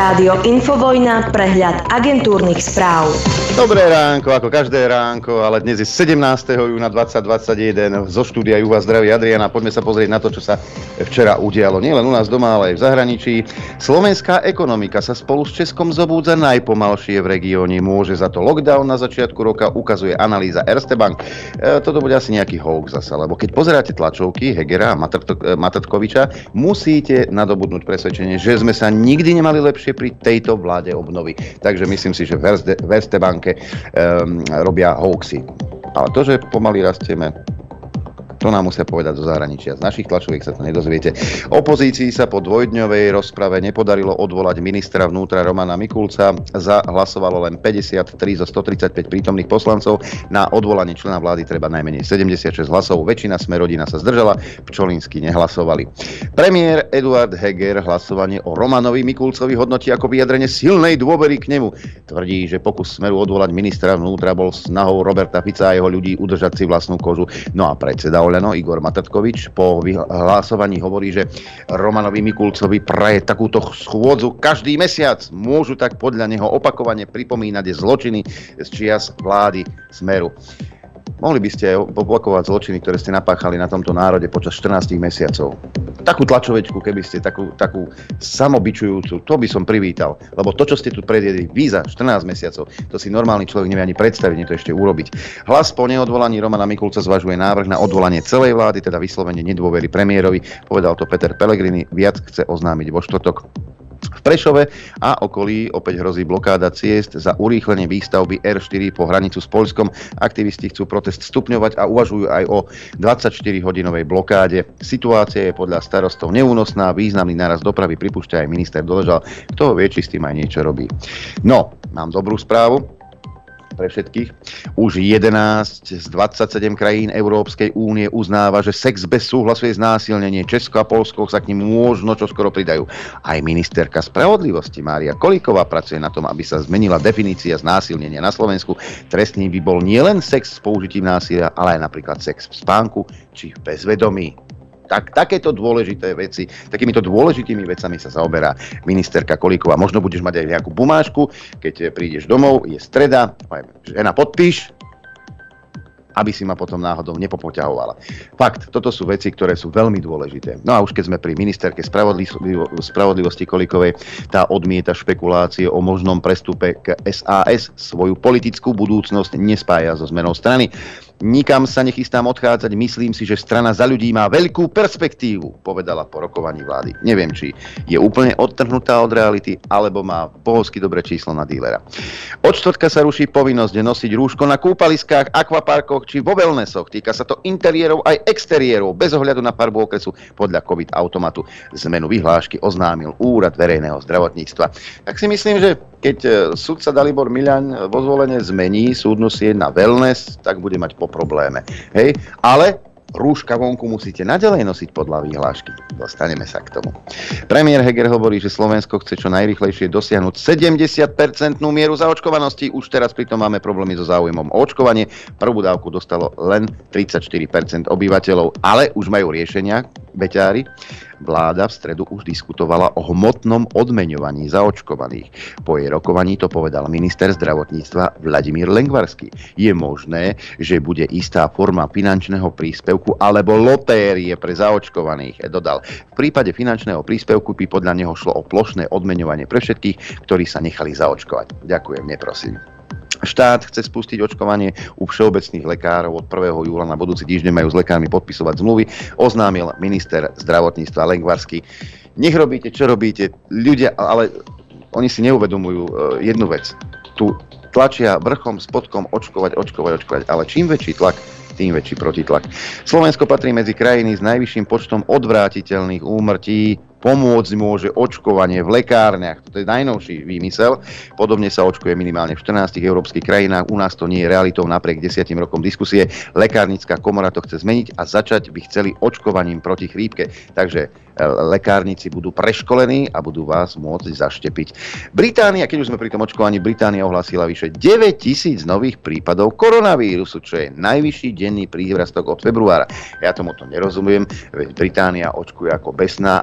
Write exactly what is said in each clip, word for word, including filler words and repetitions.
Rádio Infovojna, prehľad agentúrnych správ. Dobré ránko, ako každé ránko, ale dnes je sedemnásteho júna dvetisícdvadsaťjeden. Zo štúdia ju vás zdraví Adriana. Poďme sa pozrieť na to, čo sa včera udialo. Nie len u nás doma, ale aj v zahraničí. Slovenská ekonomika sa spolu s Českom zobúdza najpomalšie v regióne. Môže za to lockdown na začiatku roka, ukazuje analýza Erste Bank. E, toto bude asi nejaký hoax zasa, lebo keď pozeráte tlačovky Hegera a Matoviča, musíte nadobudnúť presvedčenie, že sme sa nikdy nemali lepšie pri tejto vláde obnovy. Takže myslím si, že v Erste Bank Um, robia hoaxy. Ale to, že pomaly rastieme, to nám musia povedať zo zahraničia. Z našich tlačoviek sa to nedozviete. Opozícii sa po dvojdňovej rozprave nepodarilo odvolať ministra vnútra Romana Mikulca. Za hlasovalo len päťdesiattri zo stotridsaťpäť prítomných poslancov. Na odvolanie člena vlády treba najmenej sedemdesiatšesť hlasov. Väčšina Smer-rodina sa zdržala, Pčolínsky nehlasovali. Premiér Eduard Heger hlasovanie o Romanovi Mikulcovi hodnotí ako vyjadrenie silnej dôvery k nemu. Tvrdí, že pokus Smeru odvolať ministra vnútra bol snahou Roberta Fica a jeho ľudí udržať si vlastnú kožu. No a predseda Oľano Igor Matovič po hlasovaní hovorí, že Romanovi Mikulcovi praje takúto schôdzu každý mesiac. Môžu tak podľa neho opakovane pripomínať zločiny z čias vlády Smeru. Mohli by ste opakovať zločiny, ktoré ste napáchali na tomto národe počas štrnásť mesiacov. Takú tlačovečku, keby ste takú, takú samobičujúcu, to by som privítal. Lebo to, čo ste tu predjedli vy za štrnásť mesiacov, to si normálny človek nevie ani predstaviť, nie to ešte urobiť. Hlas po neodvolaní Romana Mikulca zvažuje návrh na odvolanie celej vlády, teda vyslovene nedôvery premiérovi. Povedal to Peter Pellegrini, viac chce oznámiť vo štvrtok. V Prešove a okolí opäť hrozí blokáda ciest za urýchlenie výstavby er štyri po hranicu s Poľskom. Aktivisti chcú protest stupňovať a uvažujú aj o dvadsaťštyrihodinovej blokáde. Situácia je podľa starostov neúnosná, významný nárast dopravy pripúšťa aj minister Doležal. Kto vie, či s tým aj niečo robí. No, mám dobrú správu pre všetkých. Už jedenásť z dvadsaťsedem krajín Európskej únie uznáva, že sex bez súhlasu je znásilnenie. Česko a Poľsko sa k nim možno čoskoro pridajú. Aj ministerka spravodlivosti Mária Kolíková pracuje na tom, aby sa zmenila definícia znásilnenia na Slovensku. Trestný by bol nielen sex s použitím násilia, ale aj napríklad sex v spánku či v bezvedomí. Tak, takéto dôležité veci, takýmito dôležitými vecami sa zaoberá ministerka Kolíková. Možno budeš mať aj nejakú bumášku, keď prídeš domov, je streda, žena podpíš, aby si ma potom náhodou nepopoťahovala. Fakt, toto sú veci, ktoré sú veľmi dôležité. No a už keď sme pri ministerke spravodlivo- spravodlivosti Kolíkovej, tá odmieta špekulácie o možnom prestupe k es a es. Svoju politickú budúcnosť nespája so zmenou strany. Nikam sa nechystám odchádzať, myslím si, že strana Za ľudí má veľkú perspektívu, povedala po rokovaní vlády. Neviem, či je úplne odtrhnutá od reality, alebo má bohovsky dobré číslo na dílera. Od štvrtka sa ruší povinnosť nosiť rúško na kúpaliskách, akvaparkoch či vo wellnessoch. Týka sa to interiérov aj exteriérov, bez ohľadu na farbu okresu podľa COVID automatu. Zmenu vyhlášky oznámil Úrad verejného zdravotníctva. Tak si myslím, že keď sudca Dalibor Miľaň vo zvolenie zmení súdnu sieť na wellness, tak bude mať po probléme. Hej, ale rúška vonku musíte naďalej nosiť podľa vyhlášky. Dostaneme sa k tomu. Premiér Heger hovorí, že Slovensko chce čo najrýchlejšie dosiahnuť sedemdesiat percent mieru zaočkovanosti. Už teraz pritom máme problémy so záujmom o očkovanie. Prvú dávku dostalo len tridsaťštyri percent obyvateľov, ale už majú riešenia, beťári. Vláda v stredu už diskutovala o hmotnom odmeňovaní zaočkovaných. Po jej rokovaní to povedal minister zdravotníctva Vladimír Lengvarský. Je možné, že bude istá forma finančného príspevku alebo lotérie pre zaočkovaných, dodal. V prípade finančného príspevku by podľa neho šlo o plošné odmeňovanie pre všetkých, ktorí sa nechali zaočkovať. Ďakujem, neprosím. Štát chce spustiť očkovanie u všeobecných lekárov od prvého júla. Na budúci týždeň majú s lekármi podpisovať zmluvy, oznámil minister zdravotníctva Lengvarský. Nech robíte, čo robíte, ľudia, ale oni si neuvedomujú jednu vec. Tu tlačia vrchom, spodkom očkovať, očkovať, očkovať, ale čím väčší tlak, tým väčší protitlak. Slovensko patrí medzi krajiny s najvyšším počtom odvrátiteľných úmrtí. Pomôcť môže očkovanie v lekárniach. To je najnovší výmysel. Podobne sa očkuje minimálne v štrnástich európskych krajinách. U nás to nie je realitou napriek desiatim rokom diskusie. Lekárnická komora to chce zmeniť a začať by chceli očkovaním proti chrípke. Takže lekárnici budú preškolení a budú vás môcť zaštepiť. Británia, keď už sme pri tom očkovaní, Británia ohlásila vyše deväťtisíc nových prípadov koronavírusu, čo je najvyšší denný prírastok od februára. Ja tomu to nerozumiem, veď Británia očkuje ako besná a napriek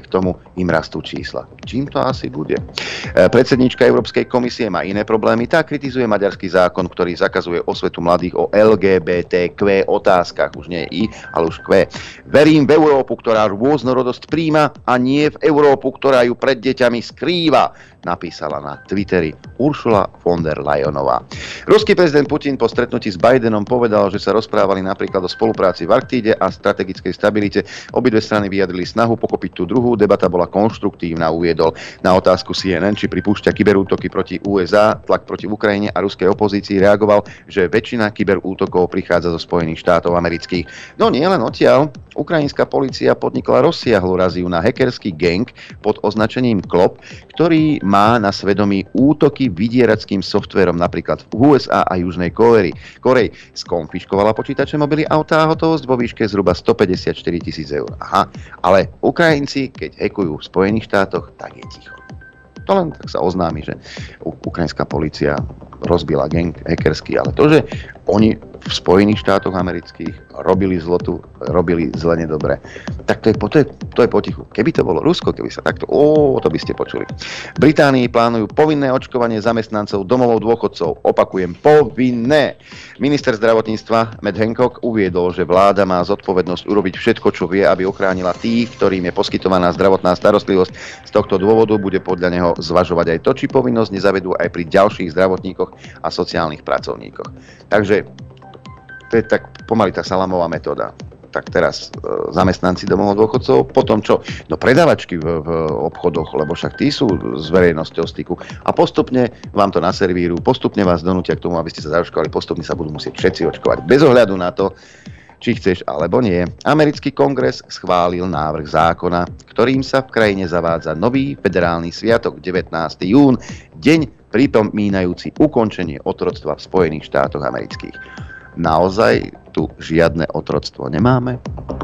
napriek tomu im rastú čísla. Čím to asi bude? Predsedníčka Európskej komisie má iné problémy. Tá kritizuje maďarský zákon, ktorý zakazuje osvetu mladých o el gé bé té kvé otázkach. Už nie I, ale už Q. Verím v Európu, ktorá rôznorodosť príjma a nie v Európu, ktorá ju pred deťami skrýva, napísala na Twitteri Ursula von der Leyenová. Ruský prezident Putin po stretnutí s Bidenom povedal, že sa rozprávali napríklad o spolupráci v Arktíde a strategickej stabilite. Obidve strany vyjadrili snahu pochopiť tú druhú. Debata bola konštruktívna, uviedol. Na otázku C N N, či pripúšťa kyberútoky proti U S A, tlak proti Ukrajine a ruskej opozícii, reagoval, že väčšina kyberútokov prichádza zo Spojených štátov amerických. No nie len odtiaľ. Ukrajinská polícia podnikla rozsiahlu raziu na hackerský gang pod označením Klop, ktorý má na svedomí útoky vydierackým softvérom napríklad v U S A a Južnej Kórei. Korej skonfiškovala počítače, mobily, autá a hotovosť vo výške zhruba stopäťdesiatštyri tisíc eur. Aha, ale Ukrajinci, keď hackujú v Spojených štátoch, tak je ticho. To len tak sa oznámi, že ukrajinská polícia rozbila gang hackerský, ale to, že oni v Spojených štátoch amerických robili zlotu, robili zle nedobre, tak to je, to, je, to je potichu. Keby to bolo Rusko, keby sa takto, ó, to by ste počuli. V Británii plánujú povinné očkovanie zamestnancov domovov dôchodcov. Opakujem, povinné. Minister zdravotníctva Matt Hancock uviedol, že vláda má zodpovednosť urobiť všetko, čo vie, aby ochránila tých, ktorým je poskytovaná zdravotná starostlivosť. Z tohto dôvodu bude podľa neho zvažovať aj to, či povinnosť nezavedú aj pri ďalších zdravotníkoch a sociálnych pracovníkoch. Takže to je tak pomaly tá salamová metóda. Tak teraz e, zamestnanci domov dôchodcov, potom čo? No predavačky v, v obchodoch, lebo však tí sú s verejnosťou styku. A postupne vám to naservírujú, postupne vás donútia k tomu, aby ste sa zaočkovali, postupne sa budú musieť všetci očkovať. Bez ohľadu na to, či chceš alebo nie. Americký kongres schválil návrh zákona, ktorým sa v krajine zavádza nový federálny sviatok devätnásteho júna, deň pripomínajúci ukončenie otroctva v Spojených štátoch amerických. Naozaj tu žiadne otroctvo nemáme?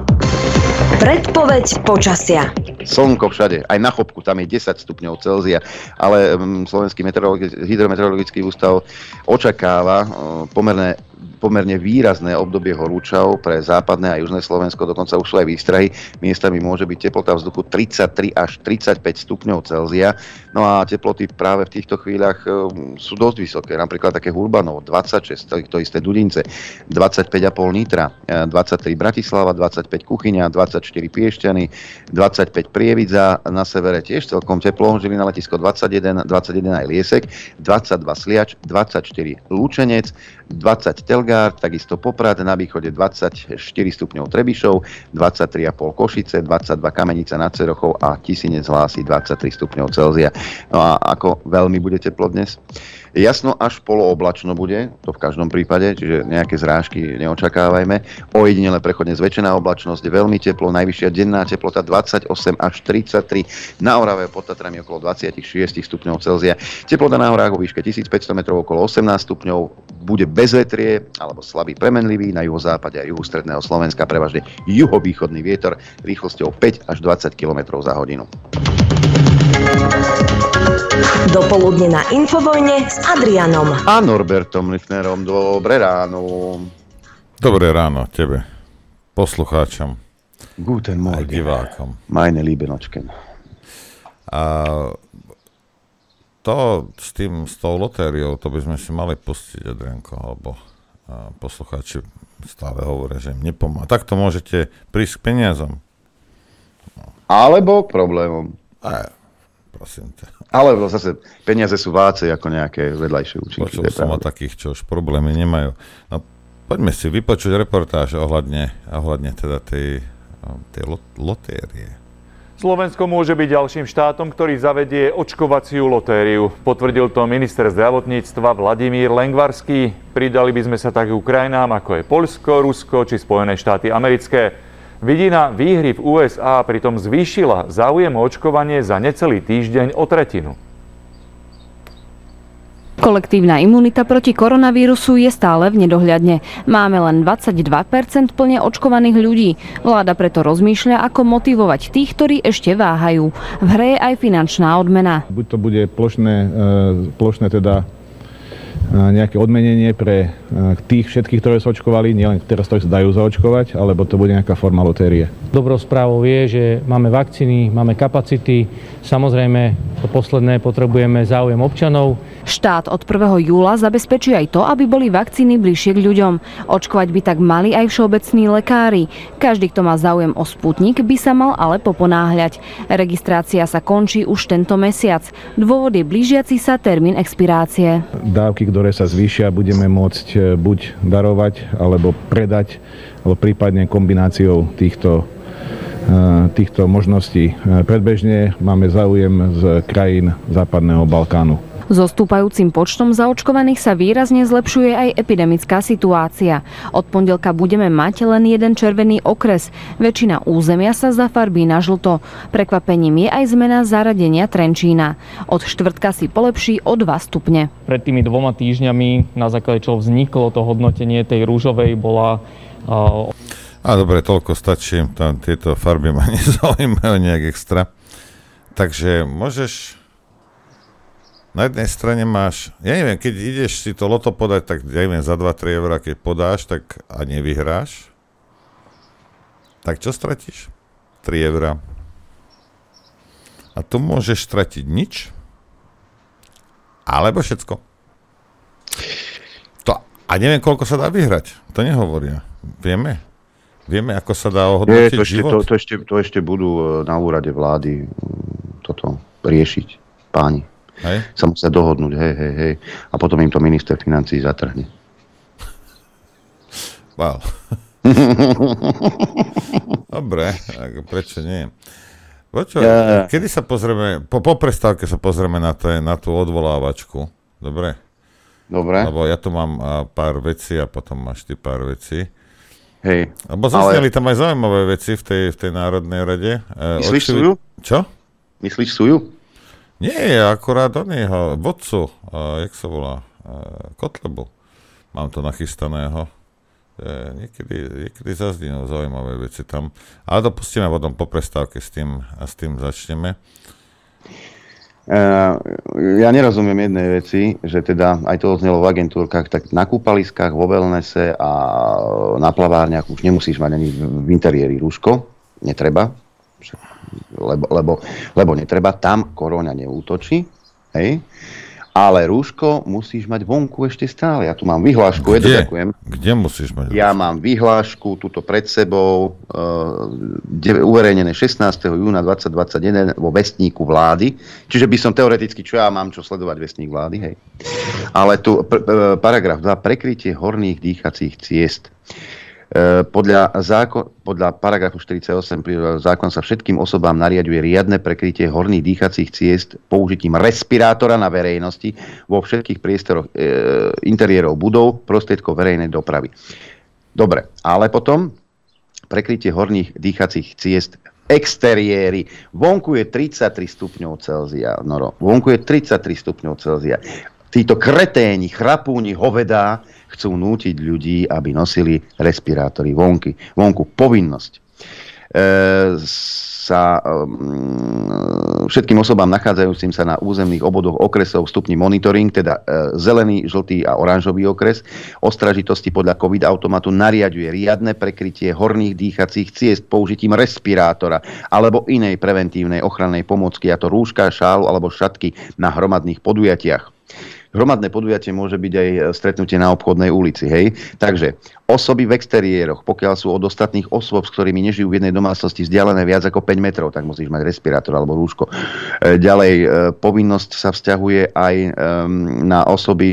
Predpoveď počasia. Slnko všade, aj na Chopku, tam je desať stupňov Celzia, ale um, Slovenský hydrometeorologický ústav očakáva um, pomerne pomerne výrazné obdobie horúčav pre západné a južné Slovensko, dokonca už sú aj výstrahy. Miestami môže byť teplota vzduchu tridsaťtri až tridsaťpäť stupňov Celzia. No a teploty práve v týchto chvíľach sú dosť vysoké. Napríklad také Hurbanov dvadsaťšesť, to isté Dudince, dvadsaťpäť celá päť Nitra, dvadsaťtri Bratislava, dvadsaťpäť Kuchyňa, dvadsaťštyri Piešťany, dvadsaťpäť Prievidza, na severe tiež celkom teplo, Žilina letisko dvadsaťjeden, dvadsaťjeden aj Liesek, dvadsaťdva Sliač, dvadsaťštyri Lučenec, dvadsať Telgár, takisto Poprad, na východe dvadsaťštyri stupňov Trebišov, dvadsaťtri celá päť Košice, dvadsaťdva Kamenica nad Cerochou a Tisinec hlási dvadsaťtri stupňov Celzia. No a ako veľmi bude teplo dnes? Jasno až polooblačno bude, to v každom prípade, čiže nejaké zrážky neočakávajme. Ojedinele prechodne zväčšená oblačnosť, veľmi teplo, najvyššia denná teplota dvadsaťosem až tridsaťtri, na Orave pod Tatrami okolo dvadsaťšesť stupňov Celzia. Teplota na horách vo výške tisícpäťsto metrov okolo osemnásť stupňov, bude bezvetrie alebo slabý premenlivý, na juhozápade a juhu stredného Slovenska prevažne juhovýchodný vietor rýchlosťou päť až dvadsať kilometrov za hodinu. Dopoludne na Infovojne s Adrianom a Norbertom Lichnerom. Dobré ráno. Dobré ráno tebe, poslucháčom. Guten Morgen. Aj divákom. Meine liebe Nočken. A to s tým, s tou lotériou, to by sme si mali pustiť, Adrianko, alebo poslucháči stále hovoria, že im nepomáha. Takto môžete prísť k peniazom. No. Alebo k problémom. Aj, prosím ťa. Ale zase peniaze sú vácej ako nejaké vedľajšie účinky. Počul som o takých, čo už problémy nemajú. No, poďme si vypočuť reportáž ohľadne, ohľadne teda tej, tej lotérie. Slovensko môže byť ďalším štátom, ktorý zavedie očkovaciu lotériu. Potvrdil to minister zdravotníctva Vladimír Lengvarský. Pridali by sme sa tak k krajinám, ako je Poľsko, Rusko či Spojené štáty americké. Vidina výhry v U S A pritom zvýšila záujem o očkovanie za necelý týždeň o tretinu. Kolektívna imunita proti koronavírusu je stále v nedohľadne. Máme len dvadsaťdva percent plne očkovaných ľudí. Vláda preto rozmýšľa, ako motivovať tých, ktorí ešte váhajú. V hre je aj finančná odmena. Buď to bude plošné, plošné teda nejaké odmenenie pre tých všetkých, ktorí sa očkovali, nielen teraz, ktorí sa dajú zaočkovať, alebo to bude nejaká forma lotérie. Dobrou správou je, že máme vakcíny, máme kapacity. Samozrejme, to posledné potrebujeme záujem občanov. Štát od prvého júla zabezpečí aj to, aby boli vakcíny bližšie k ľuďom. Očkovať by tak mali aj všeobecní lekári. Každý, kto má záujem o Sputnik, by sa mal ale poponáhľať. Registrácia sa končí už tento mesiac. Dôvod je blížiaci sa termín expirácie. Dávky, ktoré sa zvýšia, budeme môcť buď darovať, alebo predať, alebo prípadne kombináciou týchto, týchto možností. Predbežne máme záujem z krajín Západného Balkánu. So stúpajúcim počtom zaočkovaných sa výrazne zlepšuje aj epidemická situácia. Od pondelka budeme mať len jeden červený okres. Väčšina územia sa zafarbí na žlto. Prekvapením je aj zmena zaradenia Trenčína. Od štvrtka si polepší o dva stupne. Pred tými dvoma týždňami, na základe čoho vzniklo to hodnotenie tej rúžovej, bola... Uh... A dobre, toľko stačí. Tam tieto farby ma nezaujímajú nejak extra. Takže môžeš... Na jednej strane máš, ja neviem, keď ideš si to loto podať, tak ja neviem, za dva tri eurá, keď podáš, tak a nevyhráš, tak čo stratíš? tri eurá. A tu môžeš stratiť nič, alebo všetko. To, a neviem, koľko sa dá vyhrať, to nehovoria. Vieme? Vieme, ako sa dá ohodnotiť to ešte, život? To, to, ešte, to ešte budú na úrade vlády toto riešiť, páni. Hej. Sa musia dohodnúť, hej, hej, hej. A potom im to minister financií zatrhne. Wow. Dobre, prečo nie? Počo, ja, ja. Kedy sa pozrieme, po, po prestávke sa pozrieme na, te, na tú odvolávačku. Dobre? Dobre. Lebo ja tu mám a, pár vecí a potom máš ty pár vecí. Hej. Lebo zazneli ale... tam aj zaujímavé veci v tej, v tej Národnej rade. Myslíš Očivi... Suju? Čo? Myslíš Suju? Nie, akurát on jeho vodcu, uh, jak sa volá, uh, Kotlebu. Mám to nachystaného. Uh, niekedy, niekedy zazdínú zaujímavé veci tam. Ale dopustíme potom po prestávke s tým, a s tým začneme. Uh, ja nerozumiem jednej veci, že teda aj to odznelo v agentúrkach, tak na kúpaliskách, vo wellnesse a na plavárniach už nemusíš mať ani v interiéri rúško. Netreba. Lebo, lebo, lebo netreba, tam korona neútočí, hej? Ale rúško musíš mať vonku ešte stále. Ja tu mám vyhlášku, Kde? Ďakujem. Kde musíš mať? Ja mám vyhlášku tuto pred sebou, uh, uverejnené šestnásteho júna dvetisícdvadsaťjeden vo Vestníku vlády. Čiže by som teoreticky, čo ja mám čo sledovať Vestník vlády, hej. Ale tu pr- paragraf dva, prekrytie horných dýchacích ciest. Podľa, zákon, podľa paragrafu štyridsaťosem zákon sa všetkým osobám nariaďuje riadne prekrytie horných dýchacích ciest použitím respirátora na verejnosti vo všetkých priestoroch e, interiérov budov, prostriedkov verejnej dopravy. Dobre, ale potom prekrytie horných dýchacích ciest exteriéry. Vonku je tridsaťtri stupňov Celzia, Noro. Vonku je tridsaťtri stupňov Celzia. Títo kreténi, chrapúni, hovedá chcú nútiť ľudí, aby nosili respirátory vonky. Vonku povinnosť. E, sa e, všetkým osobám nachádzajúcim sa na územných obodoch okresov vstupní monitoring, teda e, zelený, žltý a oranžový okres, ostražitosti podľa COVID automatu nariaďuje riadne prekrytie horných dýchacích ciest použitím respirátora alebo inej preventívnej ochrannej pomôcky, a to rúška, šálu alebo šatky na hromadných podujatiach. Hromadné podujatie môže byť aj stretnutie na obchodnej ulici, hej? Takže osoby v exteriéroch, pokiaľ sú od ostatných osôb, s ktorými nežijú v jednej domácnosti vzdialené viac ako päť metrov, tak musíš mať respirátor alebo rúško. Ďalej, povinnosť sa vzťahuje aj na osoby...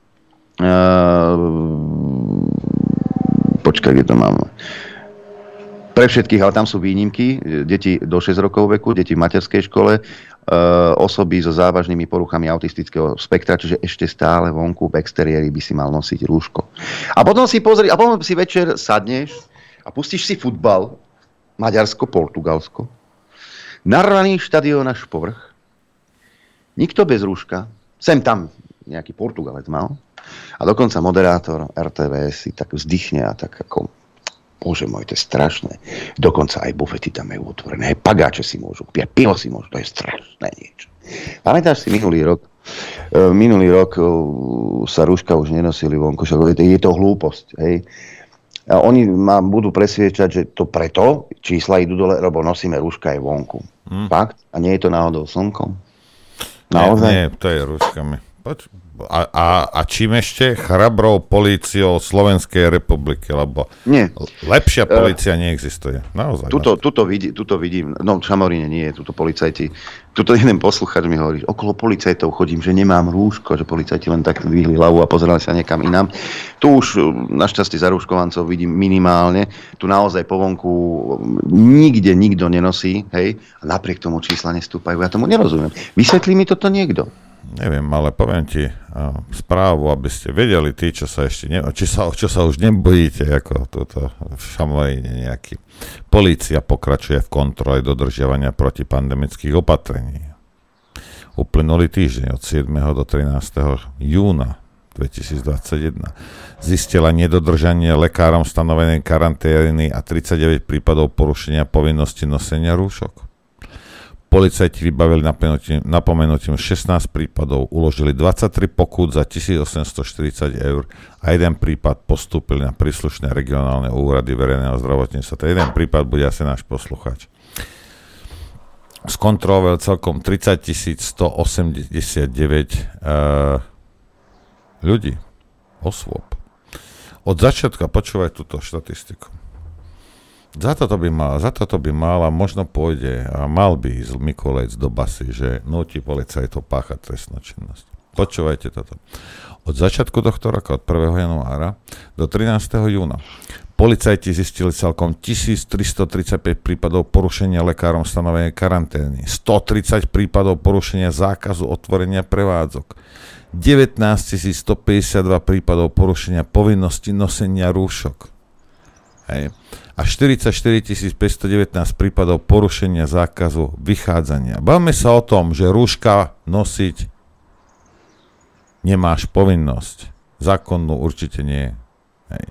Počkaj, kde to mám... Pre všetkých, ale tam sú výnimky, deti do šesť rokov veku, deti v materskej škole, e, osoby so závažnými poruchami autistického spektra, čiže ešte stále vonku v exteriéri by si mal nosiť rúško. A potom si pozri, a potom si večer sadneš a pustíš si futbal, Maďarsko, Portugalsko, narvaný štadión až povrch, nikto bez rúška, sem tam nejaký Portugalec mal, a dokonca moderátor er té vé es si tak vzdychne a tak ako... Bože môj, to je strašné. Dokonca aj bufety tam majú otvorené. Aj pagáče si môžu piť, pivo si môžu, to je strašné niečo. Pamätáš si minulý rok, Minulý rok sa rúška už nenosili vonku, je to hlúposť, hej. A oni ma budú presviečať, že to preto čísla idú dole, lebo nosíme rúška aj vonku. Hmm. Fakt? A nie je to náhodou slnkom? Naozaj? Nie, nie, to je rúškami. Poč- A, a, a čím ešte? Chrabrou políciou Slovenskej republiky, lebo nie. Lepšia polícia uh, neexistuje. Naozaj. Tuto, tuto, vidí, tuto vidím, no v Šamoríne nie, tuto policajti, tuto jeden poslucháč mi hovorí, okolo policajtov chodím, že nemám rúško, že policajti len tak dvihli hlavu a pozerali sa niekam inám. Tu už našťastie zarúškovancov vidím minimálne, tu naozaj po vonku nikde nikto nenosí, hej, a napriek tomu čísla nestúpajú, ja tomu nerozumiem. Vysvetlí mi toto niekto? Neviem, ale poviem ti uh, správu, aby ste vedeli tí, čo sa ešte ne, či sa, čo sa už nebojíte, ako túto v Šamoríne nejaký. Polícia pokračuje v kontrole dodržiavania protipandemických opatrení. Uplynulý týždeň od siedmeho do trinásteho júna dvetisícdvadsaťjeden zistila nedodržanie lekárom stanovenej karantény a tridsaťdeväť prípadov porušenia povinnosti nosenia rúšok. Policajti vybavili napomenutím šestnásť prípadov, uložili dvadsaťtri pokút za tisícosemstoštyridsať eur a jeden prípad postúpili na príslušné regionálne úrady verejného zdravotníctva. To jeden prípad bude asi náš poslucháč. Skontroloval celkom tridsaťtisícstoosemdesiatdeväť uh, ľudí, osôb. Od začiatka, počúvaj túto štatistiku. Za toto by mal, za toto by mal a možno pôjde a mal by ísť Mikulec do basy, že núti policajtov páchať trestnú činnosť. Počúvajte toto. Od začiatku tohto roka, od prvého januára do trinásteho júna, policajti zistili celkom tisíctristotridsaťpäť prípadov porušenia lekárom stanovenej karantény, stotridsať prípadov porušenia zákazu otvorenia prevádzok, devätnásťtisícstopäťdesiatdva prípadov porušenia povinnosti nosenia rúšok. Hej. A štyridsaťštyritisícpäťstodevätnásť prípadov porušenia zákazu vychádzania. Bavme sa o tom, že rúška nosiť nemáš povinnosť. Zákonnú určite nie. Hej.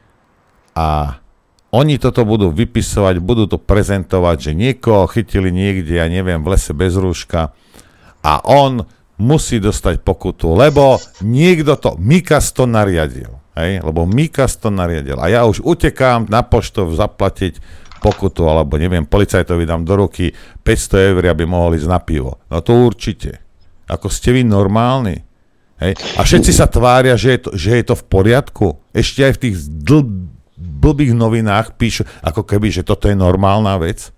A oni toto budú vypisovať, budú to prezentovať, že niekoho chytili niekde, ja neviem, v lese bez rúška a on musí dostať pokutu, lebo niekto to, Mikas to nariadil. Hej, lebo Mikas to nariadil. A ja už utekám na poštu zaplatiť pokutu, alebo neviem, policajtovi dám do ruky päťsto eur, aby mohol ísť na pivo. No to určite. Ako ste vy normálni? Hej? A všetci sa tvária, že je to, že je to v poriadku. Ešte aj v tých dl- blbých novinách píšu, ako keby, že toto je normálna vec.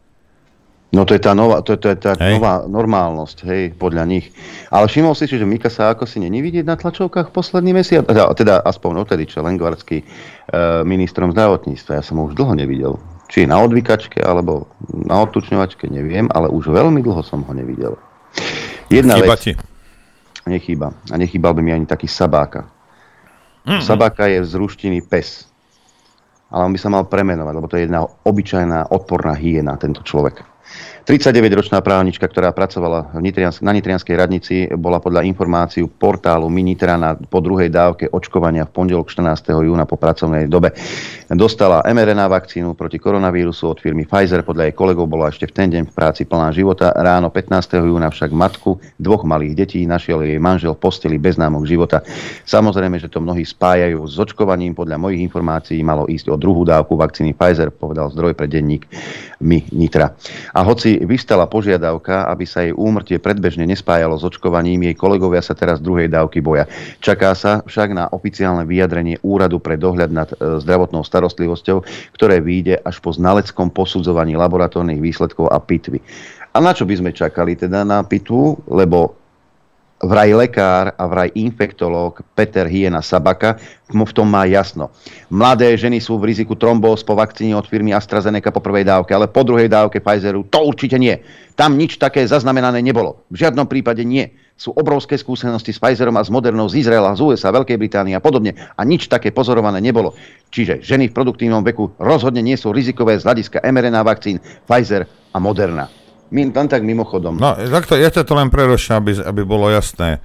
No to je tá nová, to je, to je tá nová normálnosť, hej, podľa nich. Ale všimol si, že Mikasa ako si není vidieť na tlačovkách posledný mesiac? Teda, teda aspoň odtedy, čo Lengvarský e, ministrom zdravotníctva. Ja som ho už dlho nevidel. Či na odvykačke, alebo na odtučňovačke, neviem, ale už veľmi dlho som ho nevidel. Jedna Chýba vec. ti? Nechýba. A nechýbal by mi ani taký Sabáka. Mm-hmm. Sabáka je z ruštiny pes. Ale on by sa mal premenovať, lebo to je jedna obyčajná odporná hyena, tento človek. tridsaťdeväťročná právnička, ktorá pracovala v Nitrians- na Nitrianskej radnici, bola podľa informácií portálu Minitra na, po druhej dávke očkovania v pondelok štrnásteho júna po pracovnej dobe. Dostala em er en á vakcínu proti koronavírusu od firmy Pfizer. Podľa jej kolegov bola ešte v ten deň v práci plná života. Ráno pätnásteho júna však matku dvoch malých detí našiel jej manžel v posteli bez známok života. Samozrejme, že to mnohí spájajú s očkovaním. Podľa mojich informácií malo ísť o druhú dávku vakcíny Pfizer, povedal zdroj pre denník Mi Nitra. A hoci vystala požiadavka, aby sa jej úmrtie predbežne nespájalo s očkovaním, jej kolegovia sa teraz druhej dávky boja. Čaká sa však na oficiálne vyjadrenie Úradu pre dohľad nad e, zdravotnou starostlivosťou, ktoré vyjde až po znaleckom posudzovaní laboratórnych výsledkov a pitvy. A na čo by sme čakali teda na pitvu? Lebo vraj lekár a vraj infektológ Peter Hyena Sabaka v tom má jasno. Mladé ženy sú v riziku trombóz po vakcíne od firmy AstraZeneca po prvej dávke, ale po druhej dávke Pfizeru to určite nie. Tam nič také zaznamenané nebolo. V žiadnom prípade nie. Sú obrovské skúsenosti s Pfizerom a s Modernou z Izraela, z ú es á, Veľkej Británie a podobne. A nič také pozorované nebolo. Čiže ženy v produktívnom veku rozhodne nie sú rizikové z hľadiska em er en á vakcín Pfizer a Moderna. Len tak mimochodom. No, takto, ja to len preruším, aby, aby bolo jasné.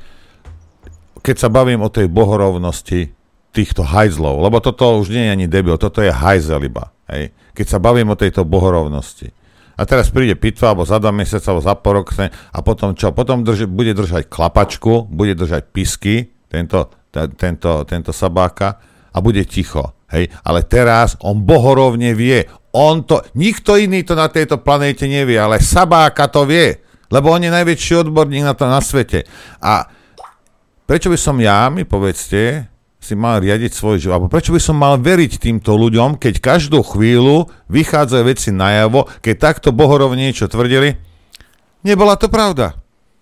Keď sa bavím o tej bohorovnosti týchto hajzlov, lebo toto už nie je ani debil, toto je hajzel iba. Hej. Keď sa bavím o tejto bohorovnosti A teraz príde pitva, alebo za dva mesiace, alebo za pol rok, a potom čo? Potom drži, bude držať klapačku, bude držať pisky, tento, t- tento, tento sabáka, a bude ticho. Hej? Ale teraz on bohorovne vie. On to, nikto iný to na tejto planéte nevie, ale sabáka to vie. Lebo on je najväčší odborník na to na svete. A prečo by som ja, mi povedzte, si mal riadiť svoj život? Alebo prečo by som mal veriť týmto ľuďom, keď každú chvíľu vychádzajú veci najavo, keď takto bohorovne niečo tvrdili? Nebola to pravda.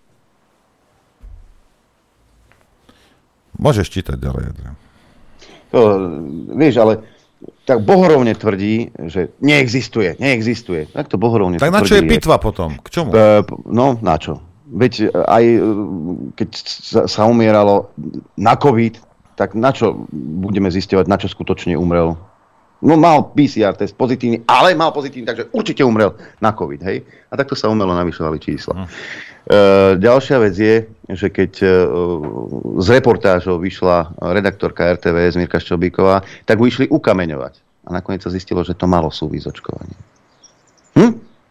Môžeš čítať ďalej, Adrián. To, vieš, ale tak bohorovne tvrdí, že neexistuje, neexistuje. Tak to bohorovne tak tvrdí. Tak na čo je pitva potom? K čomu? No, na čo? Veď aj keď sa umieralo na COVID, tak na čo budeme zisťovať, na čo skutočne umrel? No mal pé cé er test pozitívny, ale mal pozitívny, takže určite umrel na COVID, hej? A takto sa umelo navyšovali čísla. Hm. E, ďalšia vec je, že keď e, z reportážov vyšla redaktorka er té vé es Mirka Ščobíková, tak ho išli ukameňovať. A nakoniec sa zistilo, že to malo súvisť s očkovaním. Hm?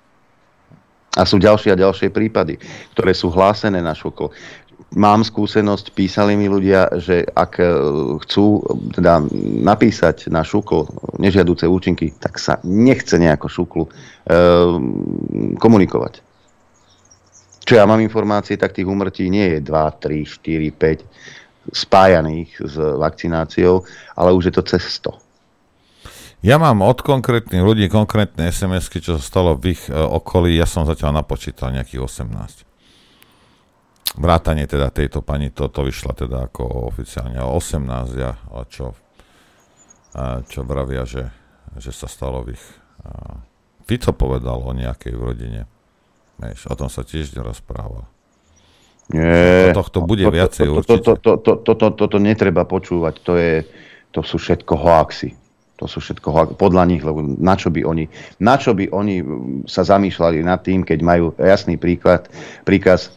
A sú ďalšie a ďalšie prípady, ktoré sú hlásené na šokol. Mám skúsenosť, písali mi ľudia, že ak chcú teda napísať na šukl nežiaduce účinky, tak sa nechce nejako šuklu e, komunikovať. Čo ja mám informácie, tak tých úmrtí nie je dva, tri, štyri, päť spájaných s vakcináciou, ale už je to cez sto. Ja mám od konkrétnych ľudí konkrétne es em esky, čo sa stalo v ich e, okolí, ja som zatiaľ napočítal nejakých osemnásť. Vrátanie teda tejto pani, toto vyšla teda ako oficiálne osemnásť, ja, čo, čo vravia, že, že sa stalo v ich... Fico povedal o nejakej v rodine. Vieš, o tom sa tiež nerozprával. Nie. Tohto bude viacej určite. Toto netreba počúvať, to, je, to sú všetko hoaxy. To sú všetko hoaxy. Podľa nich, lebo na čo by oni, na čo by oni sa zamýšľali nad tým, keď majú jasný príklad, príkaz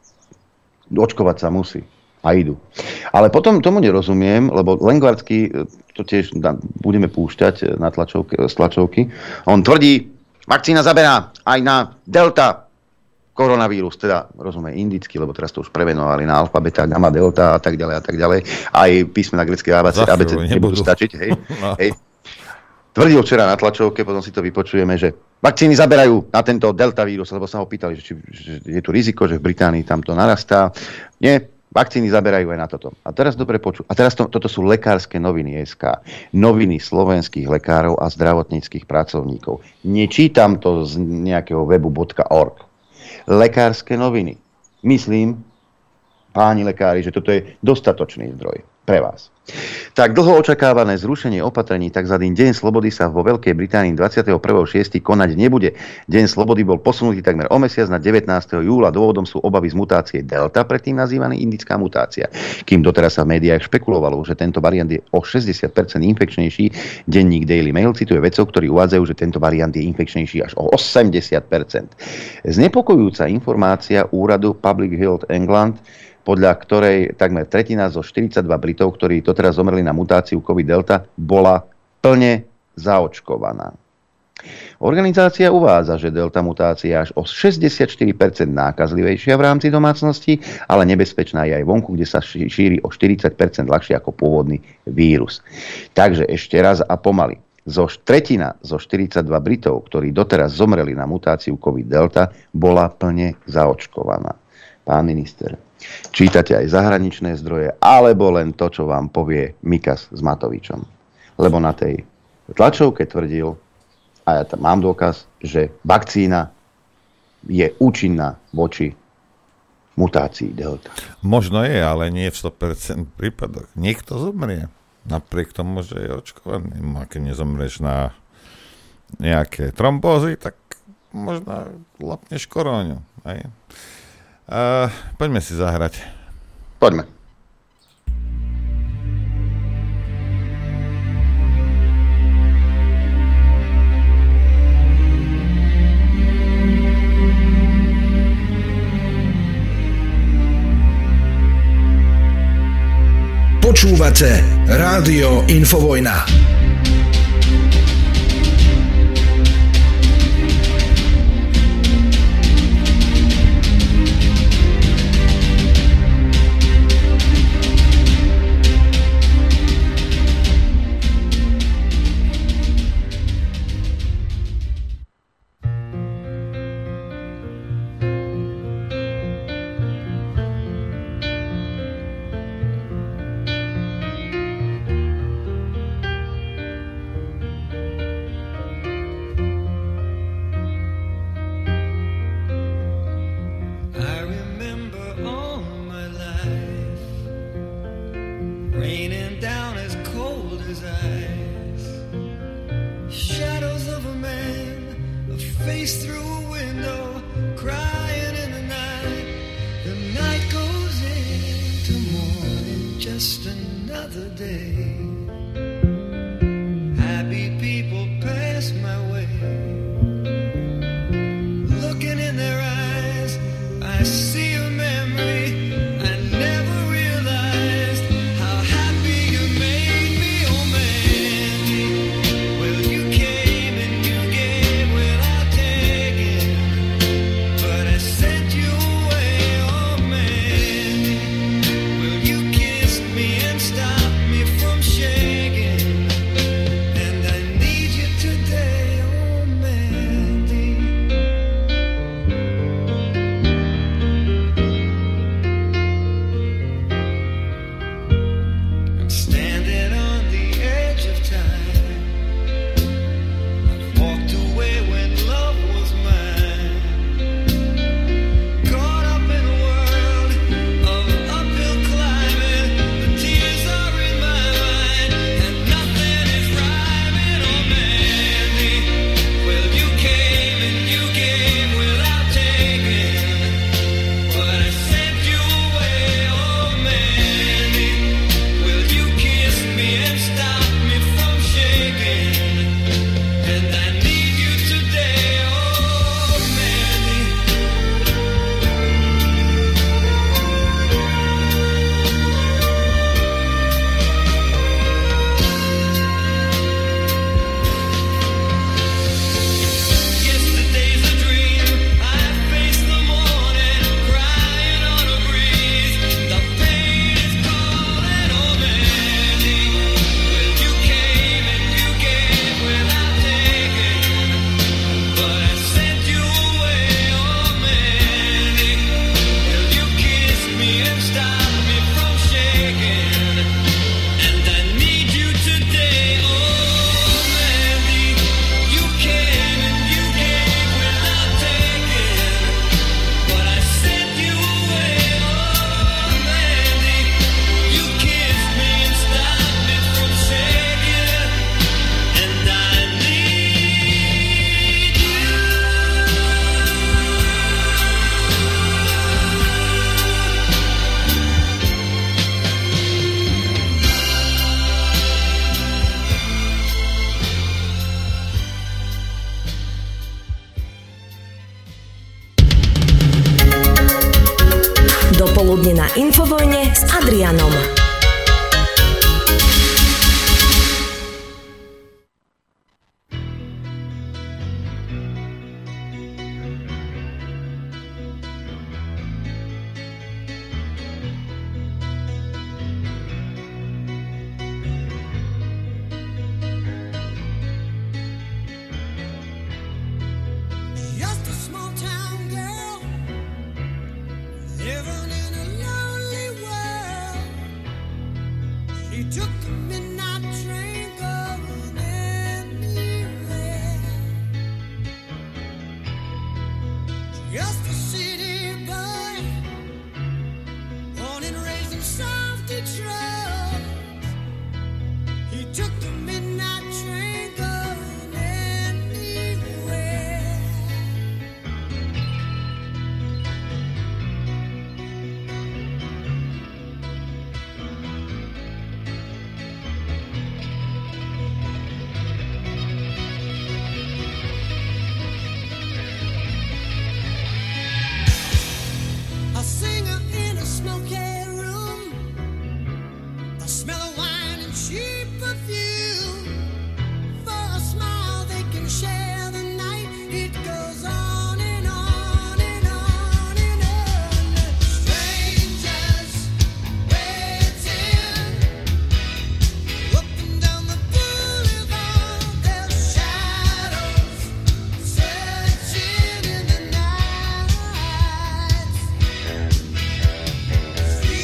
očkovať sa musí. A idú. Ale potom tomu nerozumiem, lebo Lengvarský, to tiež budeme púšťať na tlačovke, z tlačovky, on tvrdí, vakcína zaberá aj na delta koronavírus, teda rozumie indicky, lebo teraz to už prevenovali na alfabeta, gamma, delta a tak ďalej a tak ďalej. Aj písmena grecké á bé cé nebudú stačiť. Hej, no. hej. Tvrdil včera na tlačovke, potom si to vypočujeme, že vakcíny zaberajú na tento delta vírus, lebo sa ho pýtali, že, či, že je tu riziko, že v Británii tam to narastá. Nie, vakcíny zaberajú aj na toto. A teraz dobre počuť. A teraz to, toto sú lekárske noviny es ká. Noviny slovenských lekárov a zdravotníckych pracovníkov. Nečítam to z nejakého webu bodka org. Lekárske noviny. Myslím, páni lekári, že toto je dostatočný zdroj pre vás. Tak dlho očakávané zrušenie opatrení tzv. Deň slobody sa vo Veľkej Británii dvadsiateho prvého šiesteho konať nebude. Deň slobody bol posunutý takmer o mesiac na devätnásteho júla. Dôvodom sú obavy z mutácie Delta, predtým nazývaný indická mutácia. Kým doteraz sa v médiách špekulovalo, že tento variant je o šesťdesiat percent infekčnejší, denník Daily Mail cituje vedcov, ktorí uvádzajú, že tento variant je infekčnejší až o osemdesiat percent. Znepokojujúca informácia úradu Public Health England, podľa ktorej takmer tretina zo štyridsaťdva Britov, ktorí doteraz zomreli na mutáciu COVID-Delta, bola plne zaočkovaná. Organizácia uvádza, že delta mutácia je až o šesťdesiatštyri percent nákazlivejšia v rámci domácnosti, ale nebezpečná je aj vonku, kde sa šíri o štyridsať percent ľahšie ako pôvodný vírus. Takže ešte raz a pomaly. Zo tretina zo štyridsaťdva Britov, ktorí doteraz zomreli na mutáciu COVID-Delta, bola plne zaočkovaná. Pán minister, čítate aj zahraničné zdroje, alebo len to, čo vám povie Mikas s Matovičom. Lebo na tej tlačovke tvrdil, a ja tam mám dôkaz, že vakcína je účinná voči mutácii delta. Možno je, ale nie v sto percent prípadoch. Niekto zomrie. Napriek tomu, že je očkovaný. A keď nezomrieš na nejaké trombózy, tak možno lapneš koróňu. Aj? Uh, poďme si zahrať. Poďme. Počúvate Rádio Infovojna. face through a window, crying in the night. The night goes into morning, just another day. Happy people pass my way. Looking in their eyes, I see a memory. I never realized how happy you made me, oh Mandy. Well, you came and you gave without taking, but I sent you away, oh Mandy. Well, you kissed me and stopped me from shaking, and I need you today, oh Mandy. I'm standing on the edge of time. I've walked away when love was mine. Caught up in a world of uphill climbing. The tears are in my mind, and nothing is rhyming, oh Mandy. Well, you came and you gave without taking, but I sent you away, oh Mandy. Well, you kissed me and stopped me from shaking, and I need you today, oh Mandy. Yesterday's a dream. I face the morning, crying on a breeze. The pain is calling, oh Mandy. Well, you came and you gave without taking, but I sent you away, oh Mandy. Well, you kissed me and stopped me from shaking, and I need you today, oh Mandy. You came and you gave without taking, but I sent you away, oh Mandy. You kissed me and stopped me from shaking, and I need you. Dopoludne na Infovojne s Adrianom. Just a small town girl living in a lonely world. She took the midnight train going anywhere. Just a city boy, born and raised in South Detroit. He took the midnight train going anywhere. A singer in a smoky room, the smell of wine and cheap perfume. For a smile they can share the night. It goes on and on and on and on. Strangers waiting up and down the boulevard. Their shadows searching in the night.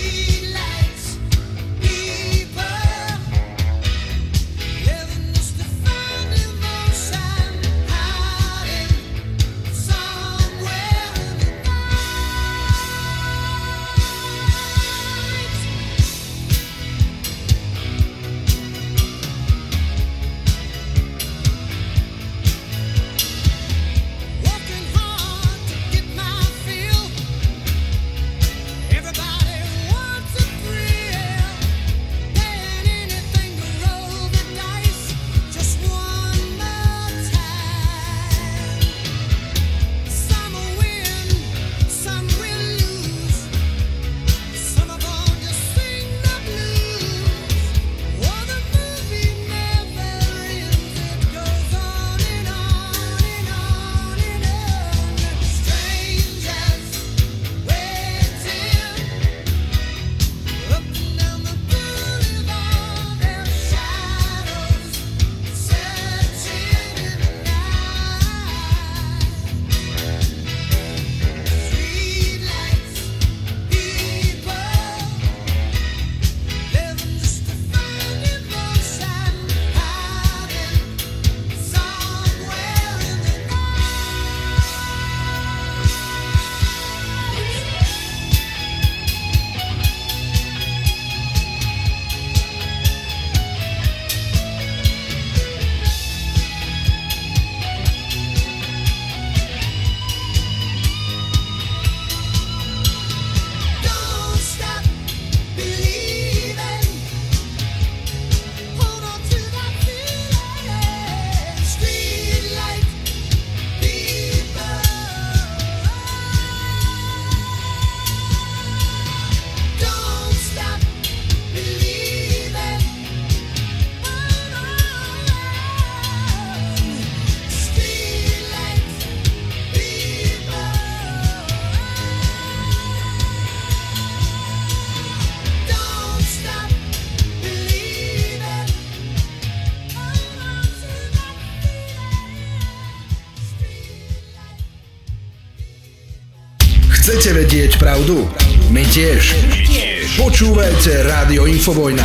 Chcete vedieť pravdu? My tiež. Počúvajte Rádio Infovojna.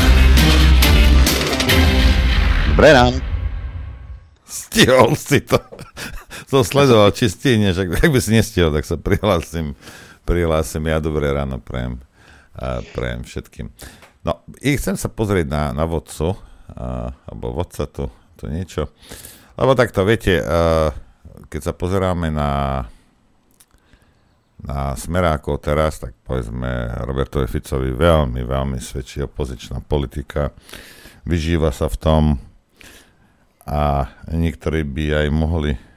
Dobré ráno. Stihol si to. Som sledoval, či stihneš. Ak, ak by si nestihol, tak sa prihlásim. Prihlásim. Ja dobré ráno prejem, a prejem všetkým. No, i chcem sa pozrieť na, na vodcu, a, alebo vodca tu, tu niečo. Lebo takto, viete, a, keď sa pozeráme na na smerákov teraz, tak povedzme Robertovi Ficovi veľmi, veľmi svedčí opozičná politika. Vyžíva sa v tom a niektorí by aj mohli e,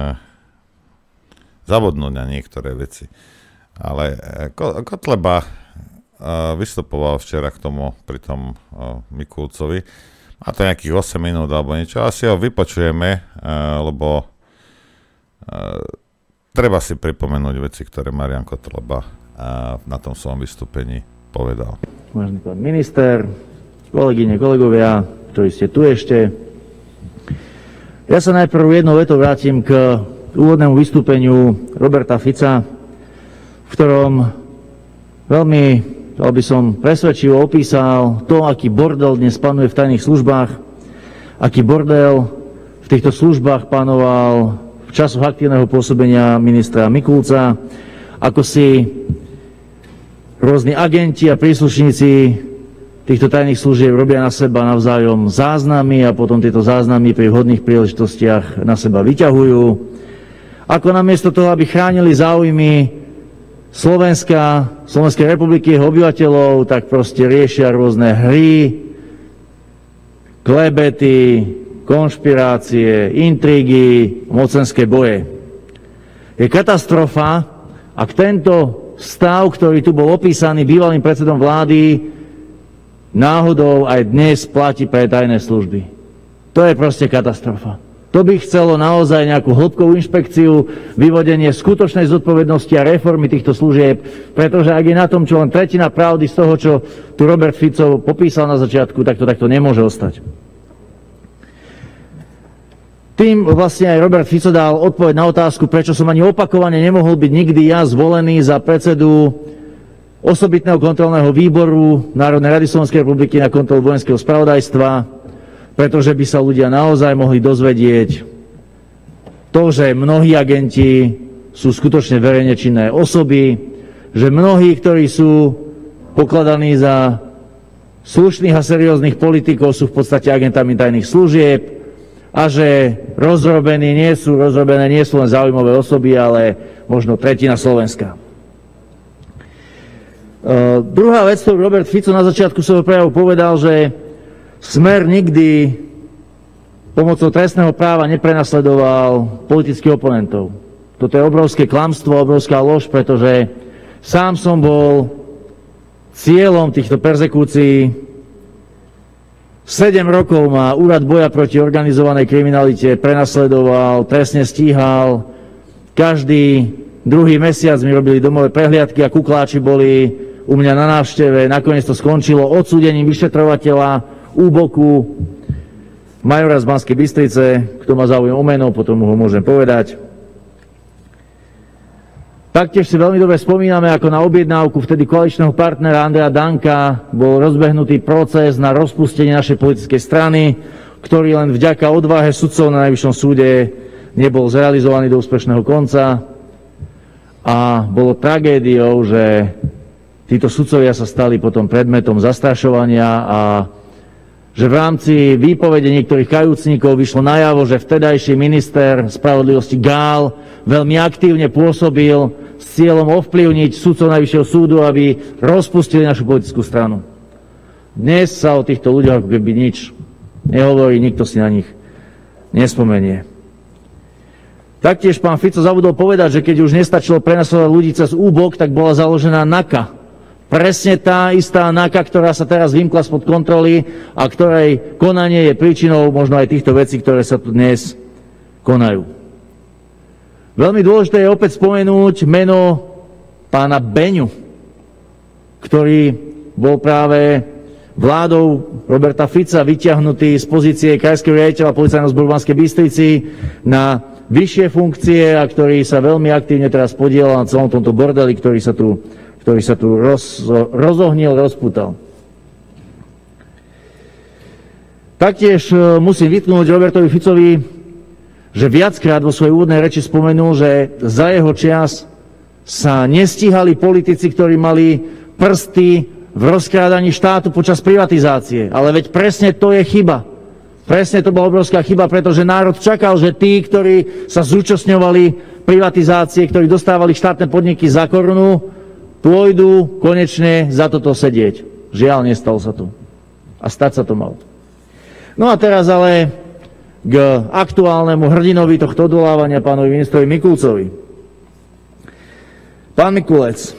zabudnúť na niektoré veci. Ale e, Kotleba e, vystupoval včera k tomu pri tom e, Mikulcovi. Má to nejakých osem minút alebo niečo. Asi ho vypočujeme, e, lebo e, treba si pripomenúť veci, ktoré Marian Kotleba na tom svojom vystúpení povedal. Vážený pán minister, kolegyne, kolegovia, ktorí ste tu ešte. Ja sa najprv jednou vetou vrátim k úvodnému vystúpeniu Roberta Fica, v ktorom veľmi, dal by som, presvedčivo opísal to, aký bordel dnes panuje v tajných službách, aký bordel v týchto službách panoval v časoch aktívneho pôsobenia ministra Mikulca, ako si rôzni agenti a príslušníci týchto tajných služieb robia na seba navzájom záznamy a potom tieto záznamy pri vhodných príležitostiach na seba vyťahujú. Ako namiesto toho, aby chránili záujmy Slovenska, Slovenskej republiky, jeho obyvateľov, tak proste riešia rôzne hry, klebety, konšpirácie, intrigy, mocenské boje. Je katastrofa, ak tento stav, ktorý tu bol opísaný bývalým predsedom vlády, náhodou aj dnes platí pre tajné služby. To je proste katastrofa. To by chcelo naozaj nejakú hĺbkovú inšpekciu, vyvodenie skutočnej zodpovednosti a reformy týchto služieb, pretože ak je na tom čo len tretina pravdy z toho, čo tu Robert Fico popísal na začiatku, tak to takto nemôže ostať. Tým vlastne aj Robert Fico dal odpoveď na otázku, prečo som ani opakovane nemohol byť nikdy ja zvolený za predsedu osobitného kontrolného výboru Národnej rady Slovenskej republiky na kontrolu vojenského spravodajstva, pretože by sa ľudia naozaj mohli dozvedieť to, že mnohí agenti sú skutočne verejne činné osoby, že mnohí, ktorí sú pokladaní za slušných a serióznych politikov, sú v podstate agentami tajných služieb, a že rozrobení nie sú, rozrobené nie sú len záujmové osoby, ale možno tretina Slovenska. Uh, druhá vec, ktorú Robert Fico na začiatku svojho prejavu povedal, že Smer nikdy pomocou trestného práva neprenasledoval politických oponentov. Toto je obrovské klamstvo, obrovská lož, pretože sám som bol cieľom týchto perzekúcií. Sedem rokov ma Úrad boja proti organizovanej kriminalite prenasledoval, trestne stíhal. Každý druhý mesiac mi robili domové prehliadky a kukláči boli u mňa na návšteve. Nakoniec to skončilo odsúdením vyšetrovateľa Úboku, majora z Banskej Bystrice. Kto má záujem o meno, potom ho môžem povedať. Taktiež si veľmi dobre spomíname, ako na objednávku vtedy koaličného partnera Andreja Danka bol rozbehnutý proces na rozpustenie našej politickej strany, ktorý len vďaka odvahe sudcov na Najvyššom súde nebol zrealizovaný do úspešného konca. A bolo tragédiou, že títo sudcovia sa stali potom predmetom zastrašovania a že v rámci výpovede niektorých kajúcnikov vyšlo najavo, že vtedajší minister spravodlivosti Gál veľmi aktívne pôsobil s cieľom ovplyvniť sudcov Najvyššieho súdu, aby rozpustili našu politickú stranu. Dnes sa o týchto ľuďoch ako keby nič nehovorí, nikto si na nich nespomenie. Taktiež pán Fico zabudol povedať, že keď už nestačilo prenasledovať ľudí cez Úbok, tak bola založená NAKA. Presne tá istá NAKA, ktorá sa teraz vymkla spod kontroly a ktorej konanie je príčinou možno aj týchto vecí, ktoré sa tu dnes konajú. Veľmi dôležité je opäť spomenúť meno pána Beňu, ktorý bol práve vládou Roberta Fica vyťahnutý z pozície krajského riaditeľa policajného zboru v Banskej Bystrici na vyššie funkcie a ktorý sa veľmi aktívne teraz podielal na celom tomto bordeli, ktorý sa tu, ktorý sa tu roz, rozohnil, rozputal. Taktiež musím vytknúť Robertovi Ficovi, že viackrát vo svojej úvodnej reči spomenul, že za jeho čias sa nestíhali politici, ktorí mali prsty v rozkrádaní štátu počas privatizácie. Ale veď presne to je chyba. Presne to bola obrovská chyba, pretože národ čakal, že tí, ktorí sa zúčastňovali privatizácie, ktorí dostávali štátne podniky za korunu, pôjdu konečne za toto sedieť. Žiaľ, nestalo sa to. A stať sa to malo. No a teraz ale k aktuálnemu hrdinovi tohto odvolávania, pánovi ministrovi Mikulcovi. Pán Mikulec,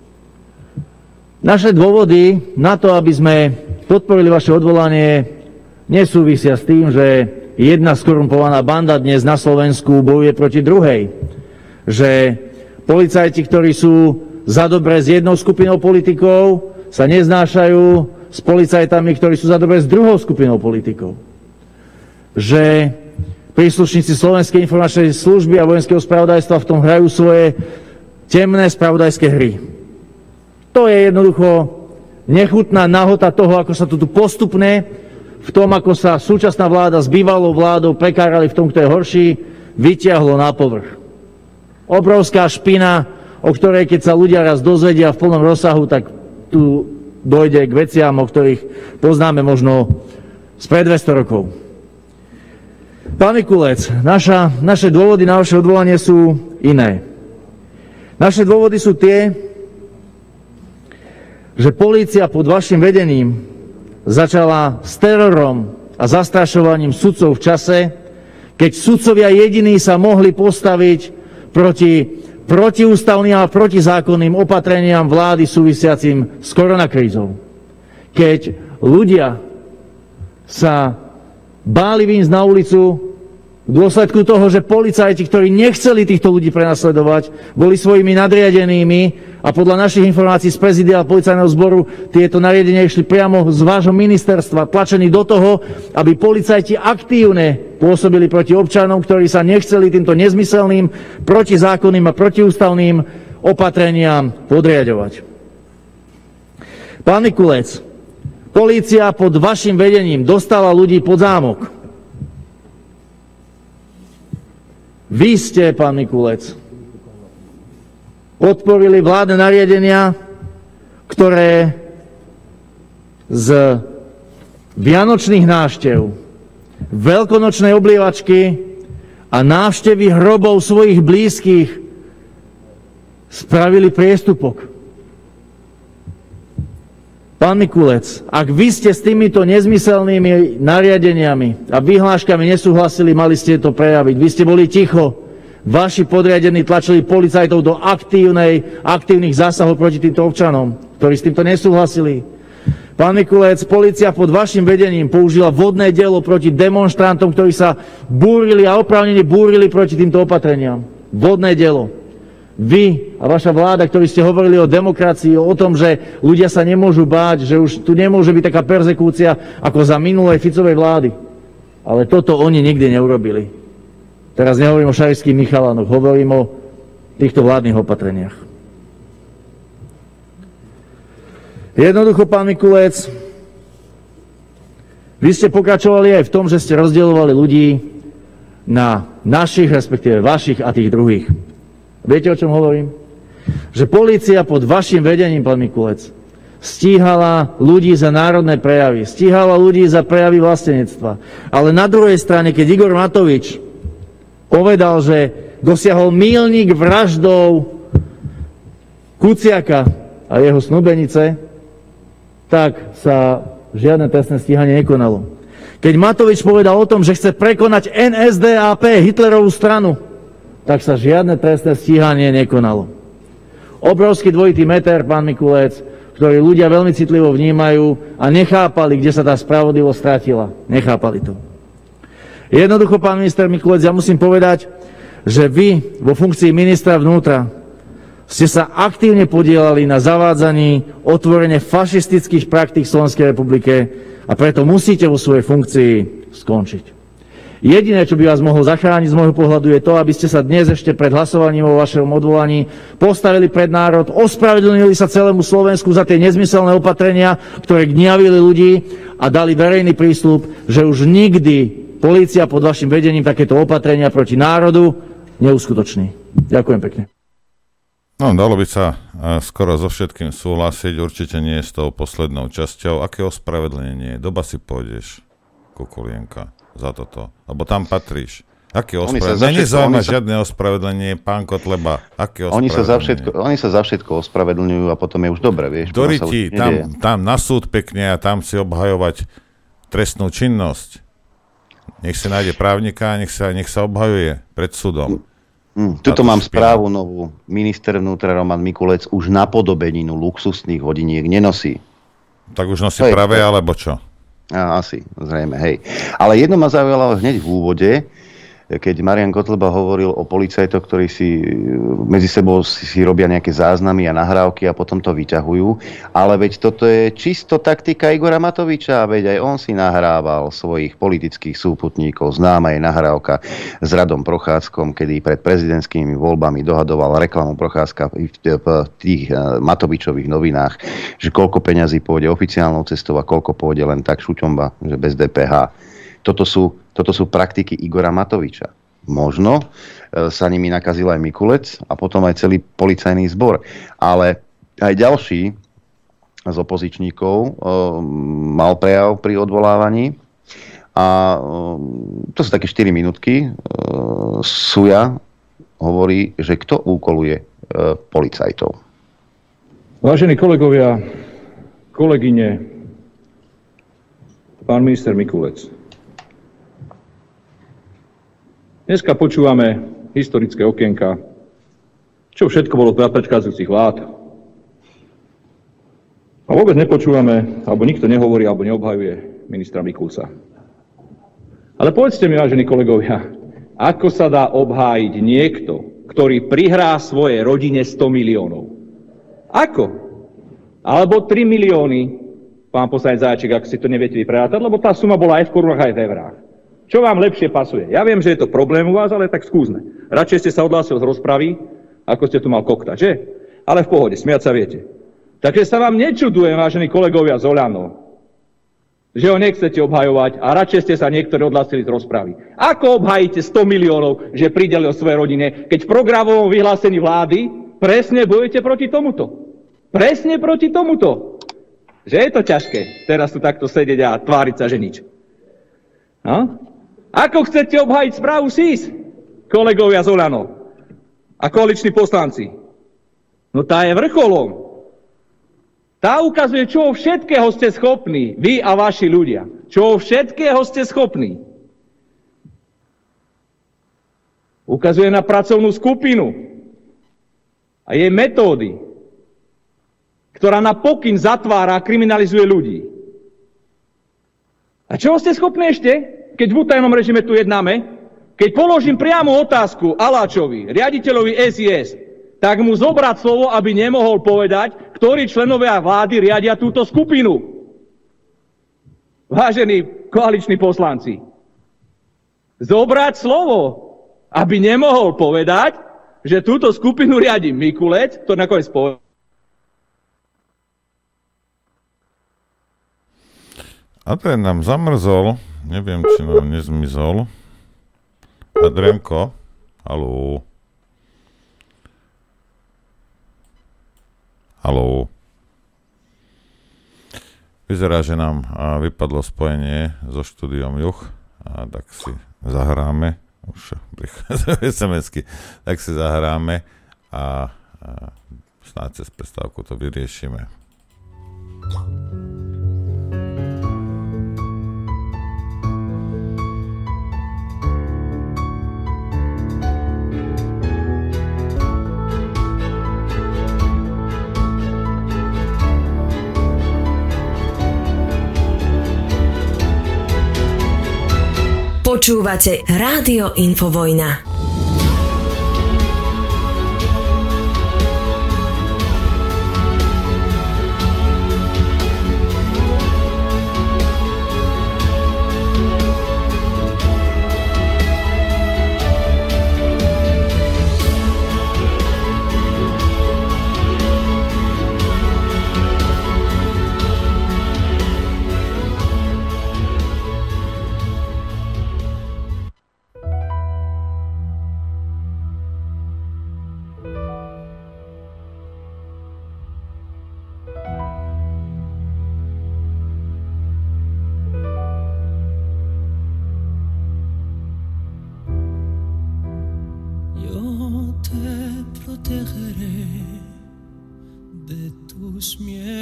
naše dôvody na to, aby sme podporili vaše odvolanie, nesúvisia s tým, že jedna skorumpovaná banda dnes na Slovensku bojuje proti druhej. Že policajti, ktorí sú za dobre s jednou skupinou politikov, sa neznášajú s policajtami, ktorí sú za dobre s druhou skupinou politikov. Že príslušníci Slovenskej informačnej služby a vojenského spravodajstva v tom hrajú svoje temné spravodajské hry. To je jednoducho nechutná nahota toho, ako sa tu postupne v tom, ako sa súčasná vláda s bývalou vládou prekárali v tom, kto je horší, vyťahlo na povrch. Obrovská špina, o ktorej keď sa ľudia raz dozvedia v plnom rozsahu, tak tu dojde k veciam, o ktorých poznáme možno spred dvesto rokov. Pán Mikulec, naša, naše dôvody na vaše odvolanie sú iné. Naše dôvody sú tie, že polícia pod vašim vedením začala s terorom a zastrašovaním sudcov v čase, keď sudcovia jediní sa mohli postaviť proti protiústavným a protizákonným opatreniam vlády súvisiacim s koronakrízou. Keď ľudia sa báli výjsť na ulicu v dôsledku toho, že policajti, ktorí nechceli týchto ľudí prenasledovať, boli svojimi nadriadenými a podľa našich informácií z prezidia policajného zboru tieto nariadenia išli priamo z vášho ministerstva, tlačení do toho, aby policajti aktívne pôsobili proti občanom, ktorí sa nechceli týmto nezmyselným, protizákonným a protiústavným opatreniam podriaďovať. Pán Mikulec, polícia pod vašim vedením dostala ľudí pod zámok. Vy ste, pán Mikulec, podporili vládne nariadenia, ktoré z vianočných návštev, veľkonočnej oblievačky a návštevy hrobov svojich blízkych spravili priestupok. Pán Mikulec, ak vy ste s týmito nezmyselnými nariadeniami a vyhláškami nesúhlasili, mali ste to prejaviť. Vy ste boli ticho. Vaši podriadení tlačili policajtov do aktívnej, aktívnych zásahov proti týmto občanom, ktorí s týmto nesúhlasili. Pán Mikulec, polícia pod vašim vedením použila vodné dielo proti demonštrantom, ktorí sa búrili a oprávnene búrili proti týmto opatreniam. Vodné dielo. Vy a vaša vláda, ktorí ste hovorili o demokracii, o tom, že ľudia sa nemôžu báť, že už tu nemôže byť taká perzekúcia ako za minulej Ficovej vlády. Ale toto oni nikdy neurobili. Teraz nehovorím o šarišských Michalanoch, hovorím o týchto vládnych opatreniach. Jednoducho, pán Mikulec, vy ste pokračovali aj v tom, že ste rozdielovali ľudí na našich, respektíve vašich a tých druhých. Viete, o čom hovorím? Že polícia pod vašim vedením, pán Mikulec, stíhala ľudí za národné prejavy, stíhala ľudí za prejavy vlastenectva. Ale na druhej strane, keď Igor Matovič povedal, že dosiahol míľnik vraždou Kuciaka a jeho snúbenice, tak sa žiadne trestné stíhanie nekonalo. Keď Matovič povedal o tom, že chce prekonať en es dé á pé, Hitlerovú stranu, tak sa žiadne trestné stíhanie nekonalo. Obrovský dvojitý meter, pán Mikulec, ktorý ľudia veľmi citlivo vnímajú a nechápali, kde sa tá spravodlivosť stratila. Nechápali to. Jednoducho, pán minister Mikulec, ja musím povedať, že vy vo funkcii ministra vnútra ste sa aktívne podielali na zavádzaní otvorene fašistických praktík v Slovenskej republike a preto musíte vo svojej funkcii skončiť. Jediné, čo by vás mohlo zachrániť z môjho pohľadu, je to, aby ste sa dnes ešte pred hlasovaním o vašom odvolaní postavili pred národ, ospravedlnili sa celému Slovensku za tie nezmyselné opatrenia, ktoré gniavili ľudí a dali verejný prísľub, že už nikdy polícia pod vašim vedením takéto opatrenia proti národu neuskutoční. Ďakujem pekne. No, dalo by sa uh, skoro so všetkým súhlasiť, určite nie s tou poslednou časťou. Aké ospravedlnenie? Do basy pôjdeš, Kukulienka, za toto. Lebo tam patríš. Aké ospravedlenie? Nezaujíma sa... žiadne ospravedlenie, pán Kotleba. Aké ospravedlenie? Oni sa, za všetko, oni sa za všetko ospravedlňujú a potom je už dobre, vieš. Doriti, tam, tam na súd pekne a tam si obhajovať trestnú činnosť. Nech si nájde právnika a nech sa, nech sa obhajuje pred súdom. Mm, tuto mám špina. Správu novú. Minister vnútra Roman Mikulec už napodobeninu luxusných hodiniek nenosí. Tak už nosí pravé, alebo čo? Á, asi, zrejme, hej. Ale jedno ma zaujalo hneď v úvode, keď Marian Kotleba hovoril o policajtoch, ktorí si medzi sebou si, si robia nejaké záznamy a nahrávky a potom to vyťahujú. Ale veď toto je čisto taktika Igora Matoviča, veď aj on si nahrával svojich politických súputníkov. Známa je nahrávka s Radom Prochádzkom, kedy pred prezidentskými voľbami dohadoval reklamu Procházka v tých Matovičových novinách, že koľko peňazí pôjde oficiálnou cestou a koľko pôjde len tak šuťomba, že bez dé pé há. Toto sú, toto sú praktiky Igora Matoviča. Možno e, sa nimi nakazil aj Mikulec a potom aj celý policajný zbor. Ale aj ďalší z opozičníkov e, mal prejav pri odvolávaní. A e, to sú také štyri minútky. E, Suja hovorí, že kto úkoluje e, policajtov. Vážení kolegovia, kolegyne, pán minister Mikulec. Dneska počúvame historické okienka, čo všetko bolo za predchádzajúcich vlád. A vôbec nepočúvame, alebo nikto nehovorí, alebo neobhajuje ministra Mikulca. Ale povedzte mi, vážení kolegovia, ako sa dá obhájiť niekto, ktorý prihrá svojej rodine sto miliónov? Ako? Alebo tri milióny, pán poslanec Zajačík, ak si to neviete vyprátať, lebo tá suma bola aj v korunách, aj v eurách. Čo vám lepšie pasuje? Ja viem, že je to problém u vás, ale tak skúsme. Radšej ste sa odhlásil z rozpravy, ako ste tu mal koktať, že? Ale v pohode, smiať sa viete. Takže sa vám nečudujem, vážení kolegovia z Oľano, že ho nechcete obhajovať a radšej ste sa niektorí odhlásili z rozpravy. Ako obhajíte sto miliónov, že pridelil svojej rodine, keď v programovom vyhlásení vlády presne bojujete proti tomuto? Presne proti tomuto. Že je to ťažké teraz tu takto sedieť a tváriť sa, že nič. No? Ako chcete obhájiť správu es í es, kolegovia z Oľano a koaliční poslanci? No tá je vrcholom. Tá ukazuje, čo všetkého ste schopní, vy a vaši ľudia. Čo všetkého ste schopní. Ukazuje na pracovnú skupinu a jej metódy, ktorá na pokyn zatvára a kriminalizuje ľudí. A čoho ste schopní ešte? Keď v utajenom režime tu jednáme, keď položím priamu otázku Aláčovi, riaditeľovi es í es, tak mu zobrať slovo, aby nemohol povedať, ktorí členovia vlády riadia túto skupinu. Vážení koaliční poslanci, zobrať slovo, aby nemohol povedať, že túto skupinu riadi Mikulec, to nakoniec povedal. Adrian nám zamrzol. Neviem, či nám nezmizol. Adrianko? Haló? Haló? Vyzerá, že nám vypadlo spojenie so štúdiom Juh. A tak si zahráme. Už prichádzajú es em esky. Tak si zahráme a, a snáď cez prestávku to vyriešime. Počúvate Rádio Infovojna.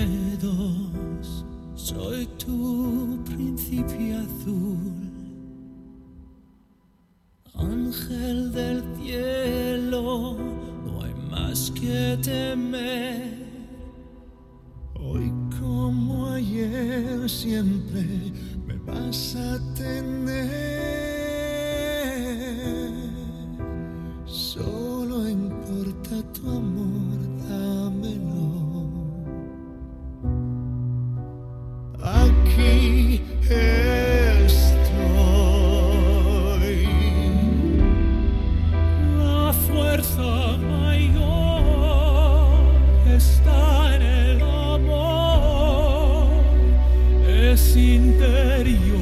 miedos, soy tu príncipe azul, ángel del cielo, no hay más que temer. Hoy como ayer siempre me vas a tener. Solo importa tu amor, dámelo. Aquí estoy. La fuerza mayor está en el amor, es interior.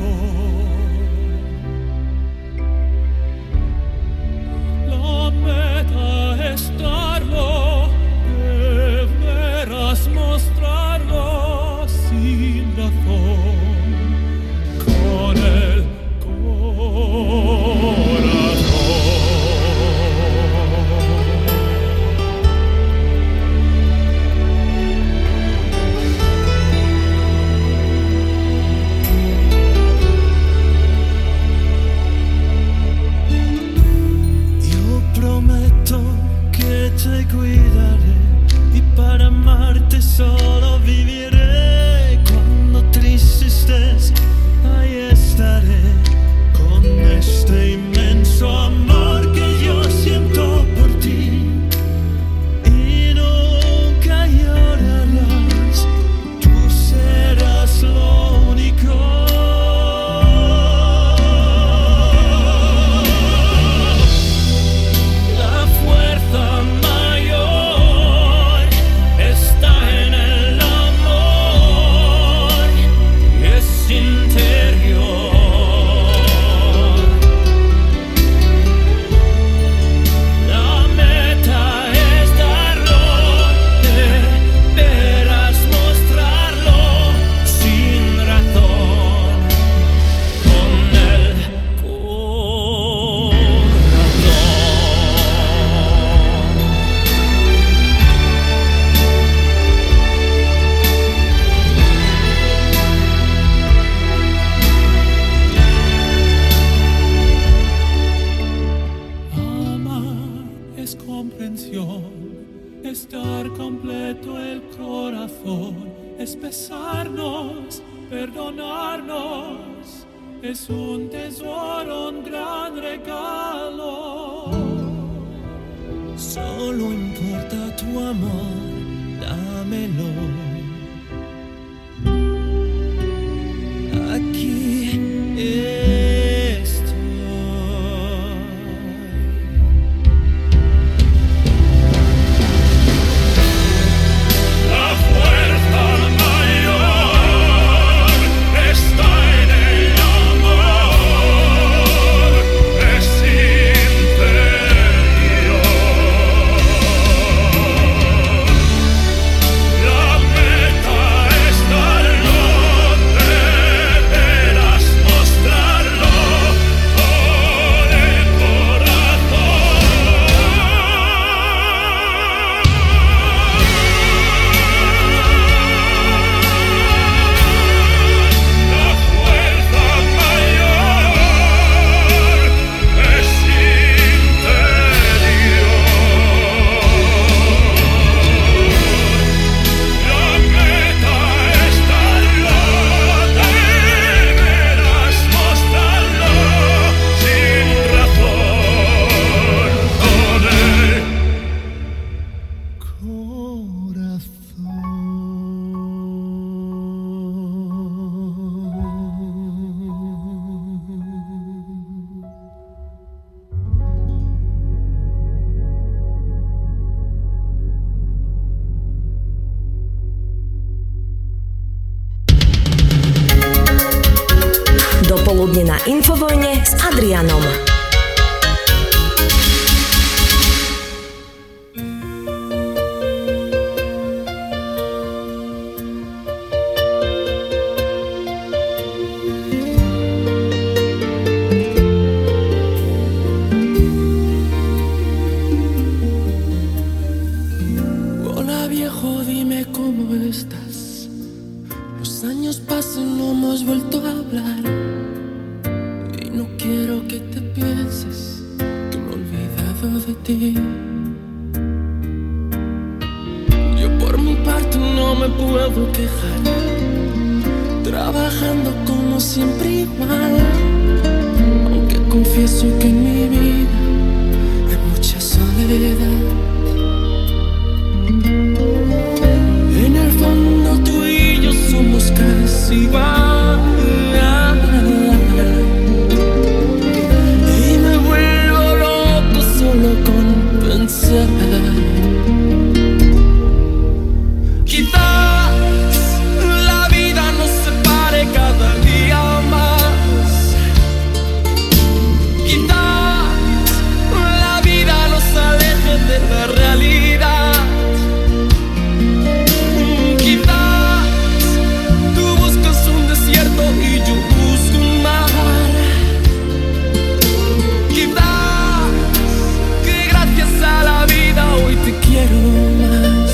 La meta es darlo, deberás mostrarlo sin razón, con el prometo que te cuidaré y para amarte solo viviré. Cuando triste estés, ahí estaré con este inmenso amor que yo siento por ti. Y nunca llorarás, tú serás lo único. Estar completo el corazón, es besarnos, perdonarnos, es un tesoro, un gran regalo. Solo importa tu amor, dámelo. Aquí estoy. La fuerza mayor está en el amor, es interior. La meta es darlo, deberás mostrarlo con el Dopoludne na Infovojne s Adrianom. Hola viejo, dime cómo estás. años pasan, no hemos vuelto a hablar. Y no quiero que te pienses que me he olvidado de ti. Yo por mi parte no me puedo quejar, trabajando como siempre igual. Aunque confieso que en mi vida hay mucha soledad. En el fondo tú y yo somos casi igual. Y me vuelvo loco solo con pensar. Quizás la vida nos separe cada día más. Quizás la vida nos aleje de la realidad. Y yo busco un mar. Quizás que gracias a la vida hoy te quiero más.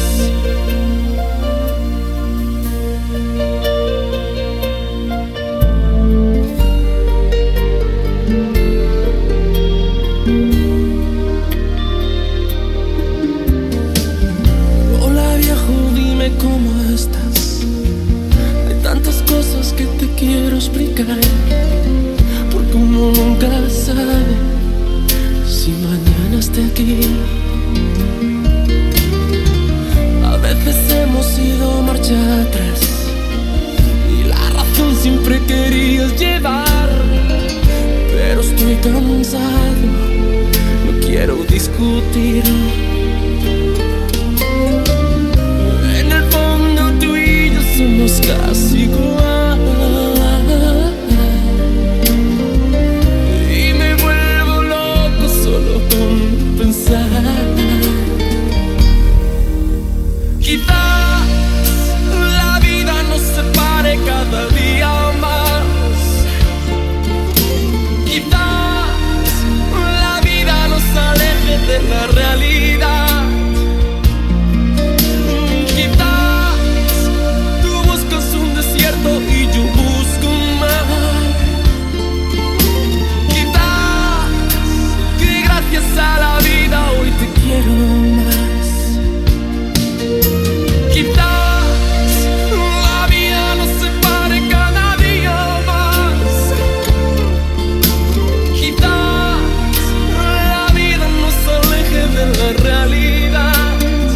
Hola viejo, dime cómo estás. Hay tantas cosas que te quiero explicar, porque uno nunca sabe si mañana esté aquí. A veces hemos ido marcha atrás y la razón siempre querías llevar, pero estoy cansado, no quiero discutir. En el fondo tú y yo somos casi igual. Quizás la vida nos separe cada día más. Quizás la vida nos aleje de la realidad. Quizás tú buscas un desierto y yo busco un mar. Quizás que gracias a la vida hoy te quiero más. Quizás la vida nos separe cada día más. Quizás la vida nos aleje de la realidad.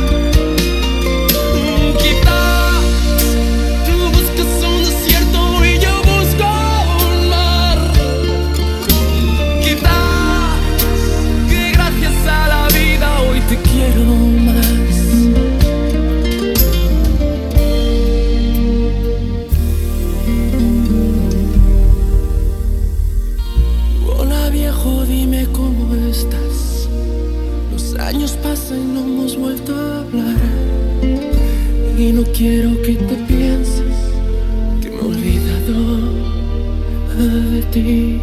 Quizás tú buscas un desierto y yo busco un mar. Quizás que gracias a la vida hoy te quiero más. Dime cómo estás. Los años pasan y no hemos vuelto a hablar. Y no quiero que te pienses que me he olvidado de ti.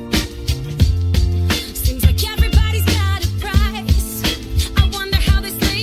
Seems like everybody's got a price. I wonder how this thing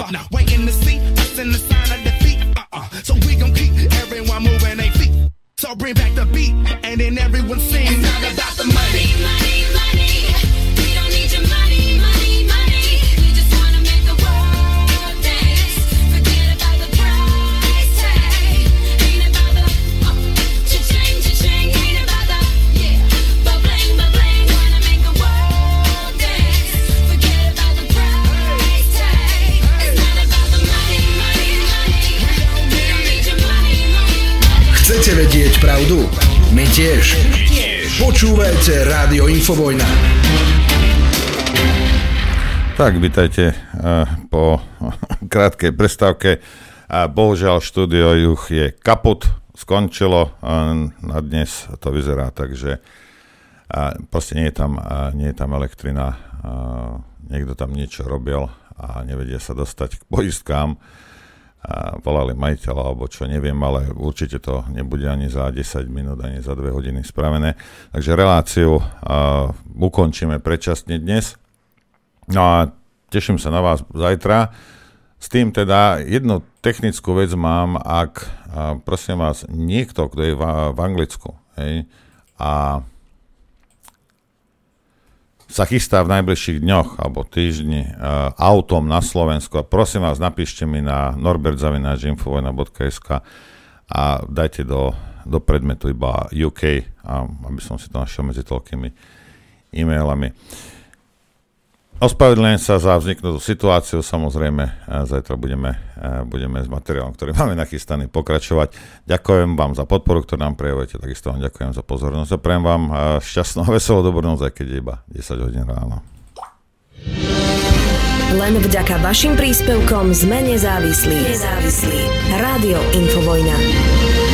Uh, now waiting to see us in the sign of defeat. Uh-uh. So we gon' keep everyone moving their feet. So bring back the beat, and then everyone sing. It's not about the money, money, money. We don't need your money, money, money. We just wanna make the world dance. Forget about the price tag. Ain't about the uh, cha-ching, cha-ching. Ain't about the yeah, but bling, but bling. Wanna make the world dance. Forget about the price tag. It's not about the money, money, money. We don't need your money, money, money. Chcete vedieť pravdu? My tiež. Počúvajte Rádio Infovojna. Tak, vítajte uh, po krátkej prestávke. A bohužiaľ štúdio Juh je kaput, skončilo, uh, na dnes to vyzerá tak, že uh, proste nie je tam, uh, nie je tam elektrina, uh, niekto tam niečo robil a nevedia sa dostať k poistkám. A volali majiteľa, alebo čo, neviem, ale určite to nebude ani za desať minút, ani za dve hodiny spravené. Takže reláciu uh, ukončíme predčasne dnes. No a teším sa na vás zajtra. S tým teda jednu technickú vec mám, ak, uh, prosím vás, niekto, kto je v, v Anglicku, hej, a sa chystá v najbližších dňoch alebo týždni uh, autom na Slovensku, a prosím vás, napíšte mi na norbert zavináč infovojna bodka es ká a dajte do, do predmetu iba ú ká, a, aby som si to našiel medzi toľkými e-mailami. Ospravedlňujem sa za vzniknutú situáciu, samozrejme, zajtra budeme, budeme s materiálom, ktorý máme nachystaný, pokračovať. Ďakujem vám za podporu, ktorú nám prejavujete, takisto vám ďakujem za pozornosť a prejem vám šťastnú a veselú dobrú noc, aj keď je iba desať hodín ráno. Len vďaka vašim príspevkom sme nezávislí. Nezávislí. Rádio Infovojna.